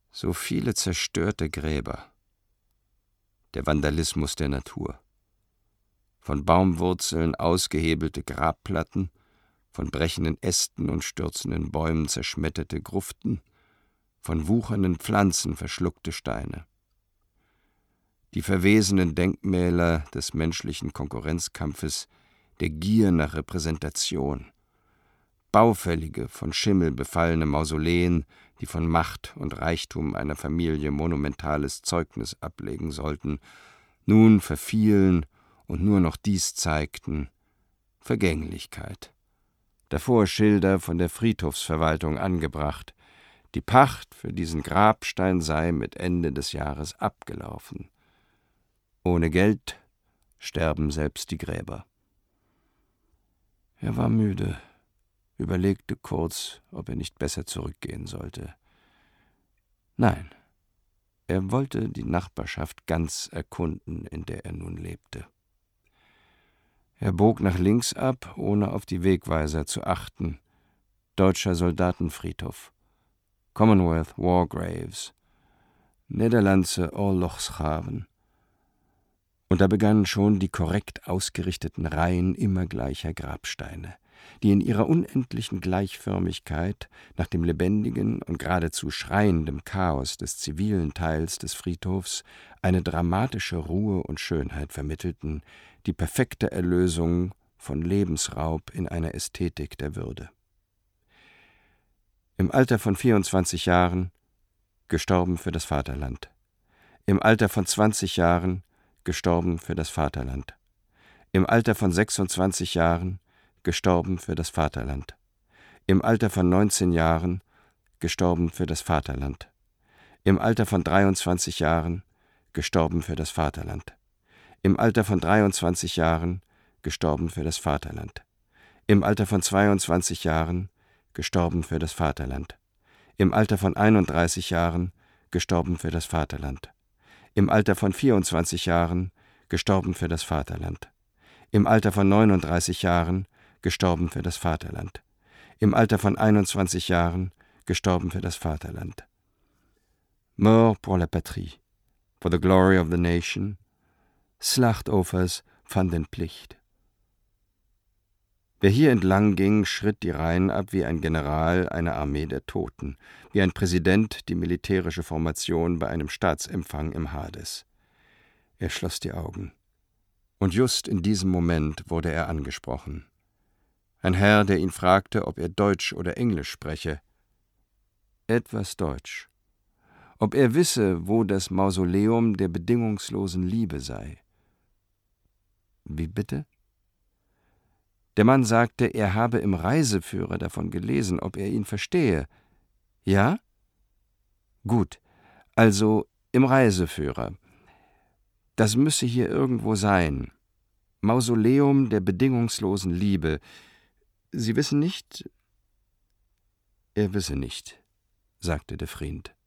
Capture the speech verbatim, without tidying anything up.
So viele zerstörte Gräber. Der Vandalismus der Natur. Von Baumwurzeln ausgehebelte Grabplatten, von brechenden Ästen und stürzenden Bäumen zerschmetterte Gruften, von wuchernden Pflanzen verschluckte Steine. Die verwesenen Denkmäler des menschlichen Konkurrenzkampfes, der Gier nach Repräsentation, baufällige, von Schimmel befallene Mausoleen, die von Macht und Reichtum einer Familie monumentales Zeugnis ablegen sollten, nun verfielen und nur noch dies zeigten: Vergänglichkeit. Davor Schilder von der Friedhofsverwaltung angebracht, die Pacht für diesen Grabstein sei mit Ende des Jahres abgelaufen. Ohne Geld sterben selbst die Gräber. Er war müde, überlegte kurz, ob er nicht besser zurückgehen sollte. Nein, er wollte die Nachbarschaft ganz erkunden, in der er nun lebte. Er bog nach links ab, ohne auf die Wegweiser zu achten. Deutscher Soldatenfriedhof, Commonwealth War Graves, Nederlandse Oorlogsgraven. Und da begannen schon die korrekt ausgerichteten Reihen immer gleicher Grabsteine, die in ihrer unendlichen Gleichförmigkeit nach dem lebendigen und geradezu schreiendem Chaos des zivilen Teils des Friedhofs eine dramatische Ruhe und Schönheit vermittelten, die perfekte Erlösung von Lebensraub in einer Ästhetik der Würde. Im Alter von vierundzwanzig Jahren gestorben für das Vaterland. Im Alter von zwanzig Jahren gestorben für das Vaterland. Im Alter von sechsundzwanzig Jahren gestorben für das Vaterland. Im Alter von neunzehn Jahren gestorben für das Vaterland. Im Alter von dreiundzwanzig Jahren gestorben für das Vaterland. Im Alter von dreiundzwanzig Jahren gestorben für das Vaterland. Im Alter von zweiundzwanzig Jahren gestorben für das Vaterland. Im Alter von einunddreißig Jahren gestorben für das Vaterland. Im Alter von vierundzwanzig Jahren gestorben für das Vaterland. Im Alter von neununddreißig Jahren gestorben für das Vaterland. Im Alter von einundzwanzig Jahren gestorben für das Vaterland. Mort pour la patrie, for the glory of the nation, Slachtoffers fanden Plicht. Wer hier entlang ging, schritt die Reihen ab wie ein General einer Armee der Toten, wie ein Präsident die militärische Formation bei einem Staatsempfang im Hades. Er schloss die Augen. Und just in diesem Moment wurde er angesprochen. Ein Herr, der ihn fragte, ob er Deutsch oder Englisch spreche. Etwas Deutsch. Ob er wisse, wo das Mausoleum der bedingungslosen Liebe sei. Wie bitte? Der Mann sagte, er habe im Reiseführer davon gelesen, ob er ihn verstehe. Ja? Gut, also im Reiseführer. Das müsse hier irgendwo sein. Mausoleum der bedingungslosen Liebe. Sie wissen nicht? Er wisse nicht, sagte der Friend.